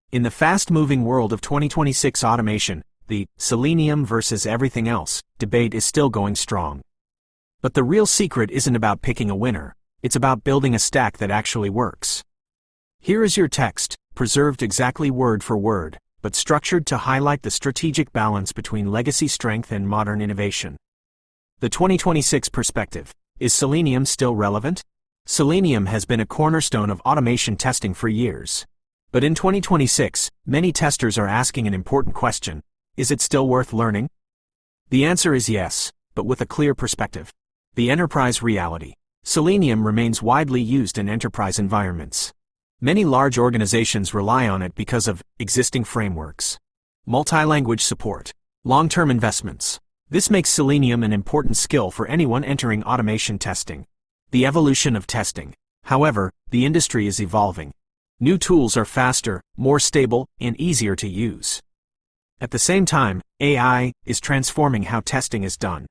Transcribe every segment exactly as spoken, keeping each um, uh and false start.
In the fast-moving world of twenty twenty-six automation, the Selenium versus everything else debate is still going strong. But the real secret isn't about picking a winner, it's about building a stack that actually works. Here is your text, preserved exactly word for word, but structured to highlight the strategic balance between legacy strength and modern innovation. The twenty twenty-six perspective. Is Selenium still relevant? Selenium has been a cornerstone of automation testing for years. But in twenty twenty-six, many testers are asking an important question: is it still worth learning? The answer is yes, but with a clear perspective. The enterprise reality. Selenium remains widely used in enterprise environments. Many large organizations rely on it because of existing frameworks, multi-language support, long-term investments. This makes Selenium an important skill for anyone entering automation testing. The evolution of testing. However, the industry is evolving. New tools are faster, more stable, and easier to use. At the same time, A I is transforming how testing is done.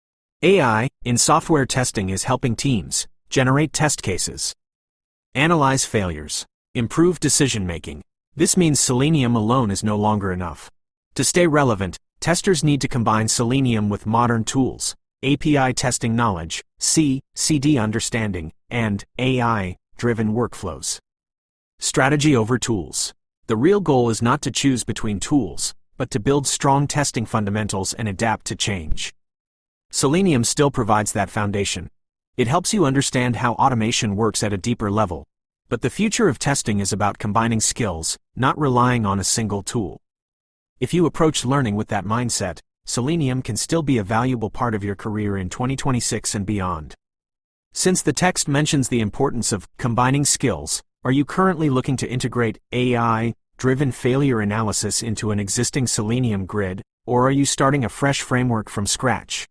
A I in software testing is helping teams generate test cases, analyze failures, improve decision-making. This means Selenium alone is no longer enough. To stay relevant, testers need to combine Selenium with modern tools, A P I testing knowledge, C C D understanding, and A I-driven workflows. Strategy over tools. The real goal is not to choose between tools, but to build strong testing fundamentals and adapt to change. Selenium still provides that foundation. It helps you understand how automation works at a deeper level. But the future of testing is about combining skills, not relying on a single tool. If you approach learning with that mindset, Selenium can still be a valuable part of your career in twenty twenty-six and beyond. Since the text mentions the importance of combining skills, are you currently looking to integrate A I-driven failure analysis into an existing Selenium grid, or are you starting a fresh framework from scratch?